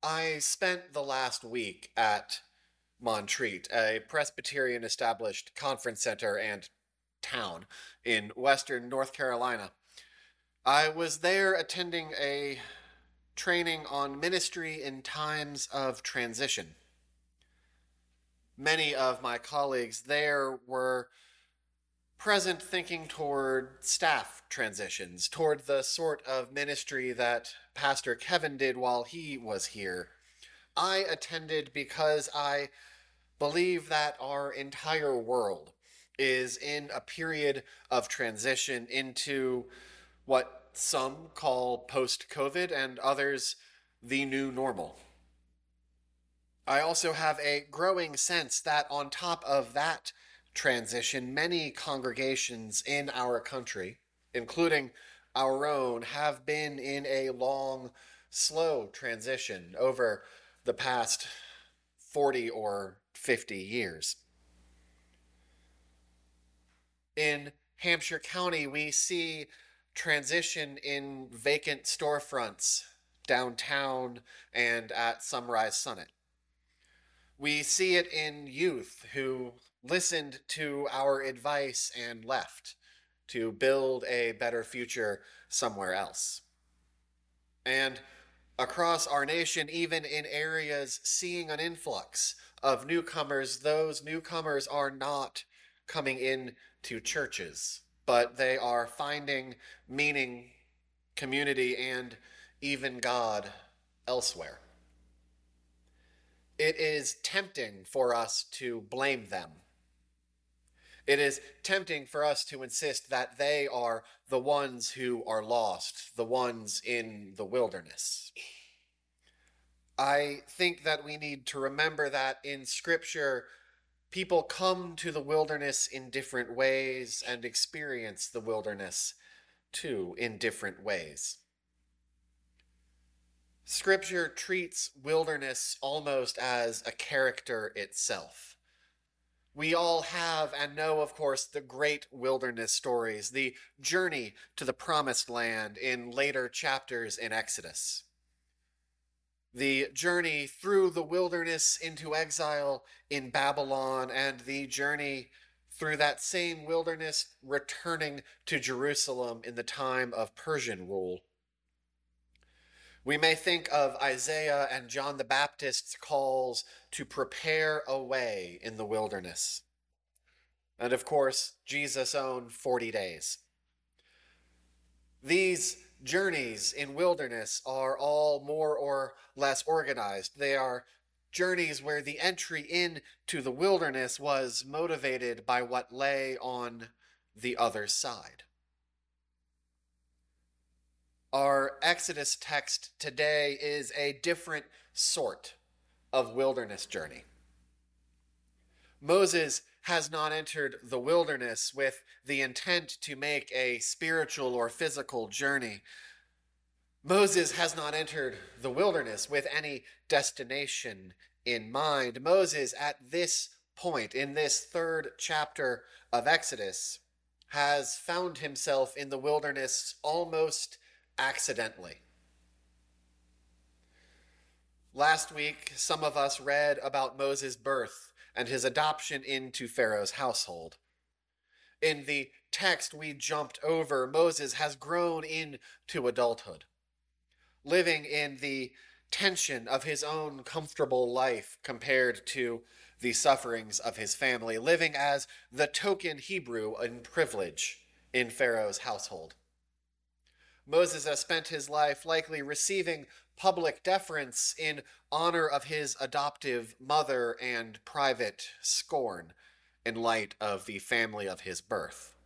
I spent the last week at Montreat, a Presbyterian established conference center and town in western North Carolina. I was there attending a training on ministry in times of transition. Many of my colleagues there were present thinking toward staff transitions, toward the sort of ministry that Pastor Kevin did while he was here. I attended because I believe that our entire world is in a period of transition into what some call post COVID and others the new normal. I also have a growing sense that on top of that transition, many congregations in our country, including our own, have been in a long, slow transition over the past 40 or 50 years. In Hampshire County, we see transition in vacant storefronts downtown and at Sunrise Summit. We see it in youth who listened to our advice and left to build a better future somewhere else. And across our nation, even in areas seeing an influx of newcomers, those newcomers are not coming in to churches, but they are finding meaning, community, and even God elsewhere. It is tempting for us to blame them. It is tempting for us to insist that they are the ones who are lost, the ones in the wilderness. I think that we need to remember that in Scripture, people come to the wilderness in different ways and experience the wilderness too in different ways. Scripture treats wilderness almost as a character itself. We all have and know, of course, the great wilderness stories, the journey to the promised land in later chapters in Exodus, the journey through the wilderness into exile in Babylon, and the journey through that same wilderness returning to Jerusalem in the time of Persian rule. We may think of Isaiah and John the Baptist's calls to prepare a way in the wilderness. And of course, Jesus' own 40 days. These journeys in wilderness are all more or less organized. They are journeys where the entry into the wilderness was motivated by what lay on the other side. Our Exodus text today is a different sort of wilderness journey. Moses has not entered the wilderness with the intent to make a spiritual or physical journey. Moses has not entered the wilderness with any destination in mind. Moses, at this point, in this third chapter of Exodus, has found himself in the wilderness almost accidentally. Last week, some of us read about Moses' birth and his adoption into Pharaoh's household. In the text we jumped over, Moses has grown into adulthood, living in the tension of his own comfortable life compared to the sufferings of his family, living as the token Hebrew in privilege in Pharaoh's household. Moses has spent his life likely receiving public deference in honor of his adoptive mother and private scorn in light of the family of his birth.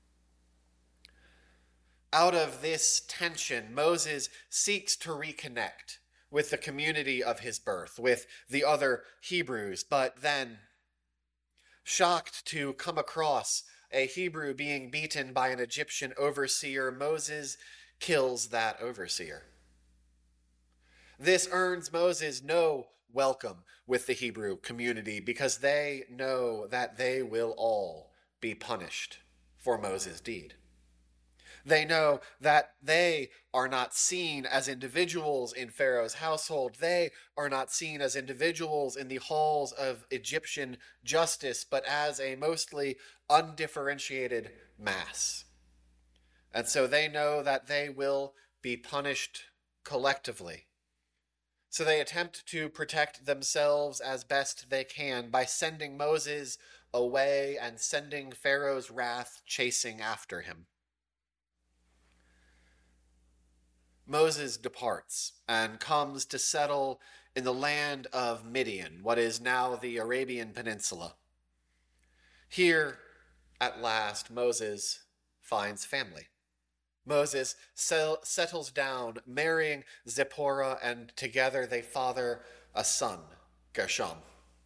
Out of this tension, Moses seeks to reconnect with the community of his birth, with the other Hebrews, but then, shocked to come across a Hebrew being beaten by an Egyptian overseer, Moses kills that overseer. This earns Moses no welcome with the Hebrew community because they know that they will all be punished for Moses' deed. They know that they are not seen as individuals in Pharaoh's household. They are not seen as individuals in the halls of Egyptian justice, but as a mostly undifferentiated mass. And so they know that they will be punished collectively. So they attempt to protect themselves as best they can by sending Moses away and sending Pharaoh's wrath chasing after him. Moses departs and comes to settle in the land of Midian, what is now the Arabian Peninsula. Here, at last, Moses finds family. Moses settles down, marrying Zipporah, and together they father a son, Gershom.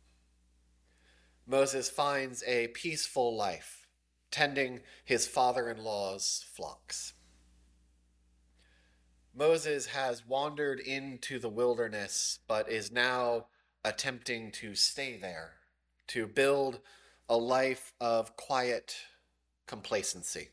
Moses finds a peaceful life, tending his father-in-law's flocks. Moses has wandered into the wilderness, but is now attempting to stay there, to build a life of quiet complacency.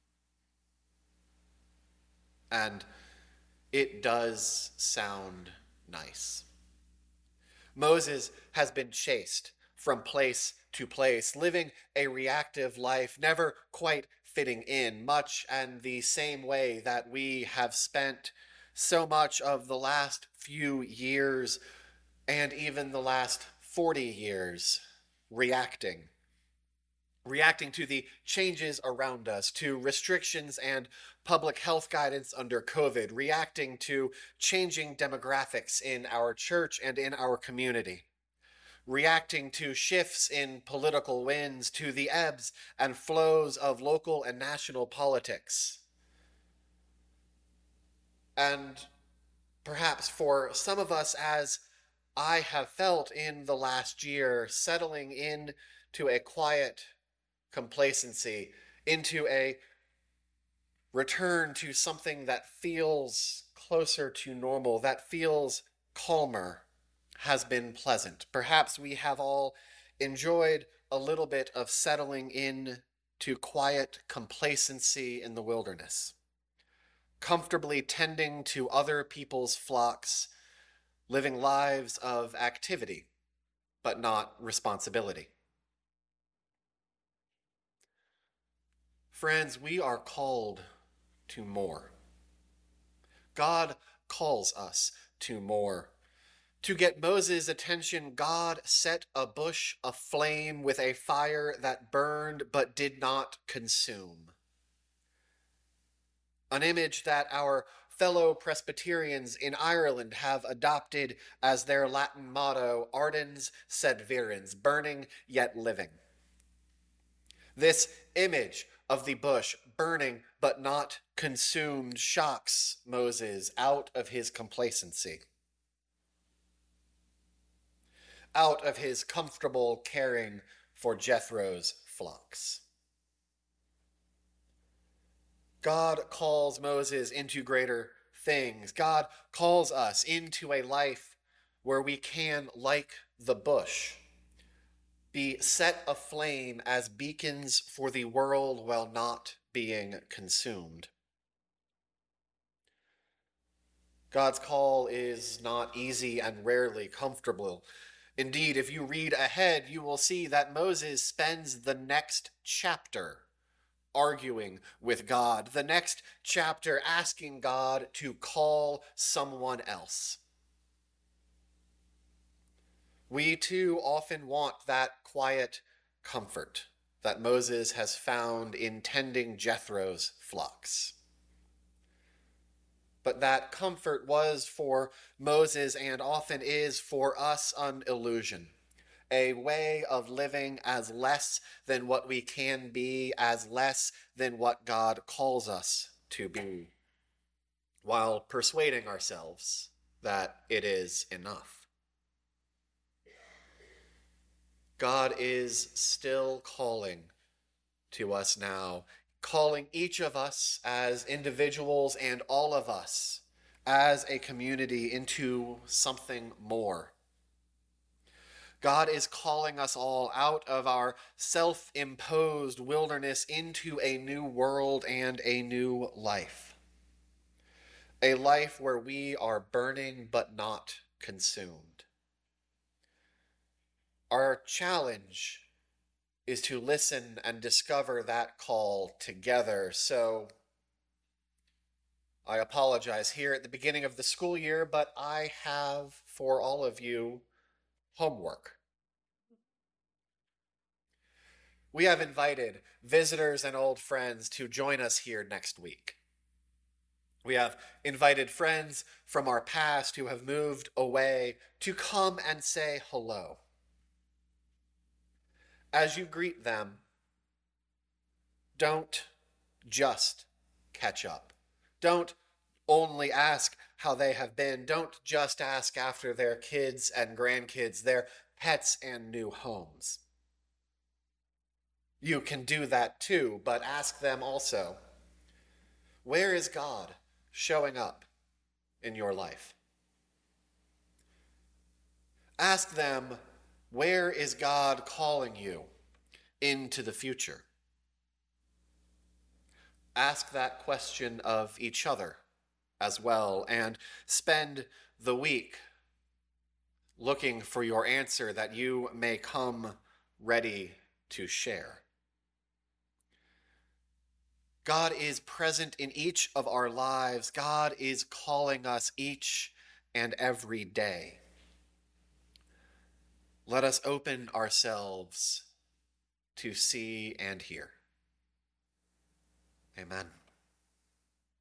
And it does sound nice. Moses has been chased from place to place, living a reactive life, never quite fitting in, much in the same way that we have spent so much of the last few years and even the last 40 years reacting to the changes around us, to restrictions and public health guidance under COVID, reacting to changing demographics in our church and in our community, reacting to shifts in political winds, to the ebbs and flows of local and national politics. And perhaps for some of us, as I have felt in the last year, settling in to a quiet complacency, into a return to something that feels closer to normal, that feels calmer, has been pleasant. Perhaps we have all enjoyed a little bit of settling in to quiet complacency in the wilderness, comfortably tending to other people's flocks, living lives of activity, but not responsibility. Friends, we are called to more. God calls us to more. To get Moses' attention, God set a bush aflame with a fire that burned but did not consume. An image that our fellow Presbyterians in Ireland have adopted as their Latin motto, ardens sed virens, burning yet living. This image of the bush burning but not consumed shocks Moses out of his complacency, out of his comfortable caring for Jethro's flocks. God calls Moses into greater things. God calls us into a life where we can, like the bush, be set aflame as beacons for the world while not being consumed. God's call is not easy and rarely comfortable. Indeed, if you read ahead, you will see that Moses spends the next chapter arguing with God, the next chapter asking God to call someone else. We too often want that quiet comfort that Moses has found in tending Jethro's flocks. But that comfort was for Moses and often is for us an illusion, a way of living as less than what we can be, as less than what God calls us to be, while persuading ourselves that it is enough. God is still calling to us now, calling each of us as individuals and all of us as a community into something more. God is calling us all out of our self-imposed wilderness into a new world and a new life. A life where we are burning but not consumed. Our challenge is to listen and discover that call together. So I apologize here at the beginning of the school year, but I have for all of you homework. We have invited visitors and old friends to join us here next week. We have invited friends from our past who have moved away to come and say hello. As you greet them, don't just catch up. Don't only ask how they have been. Don't just ask after their kids and grandkids, their pets and new homes. You can do that too, but ask them also, where is God showing up in your life? Ask them, where is God calling you into the future? Ask that question of each other as well, and spend the week looking for your answer that you may come ready to share. God is present in each of our lives. God is calling us each and every day. Let us open ourselves to see and hear. Amen.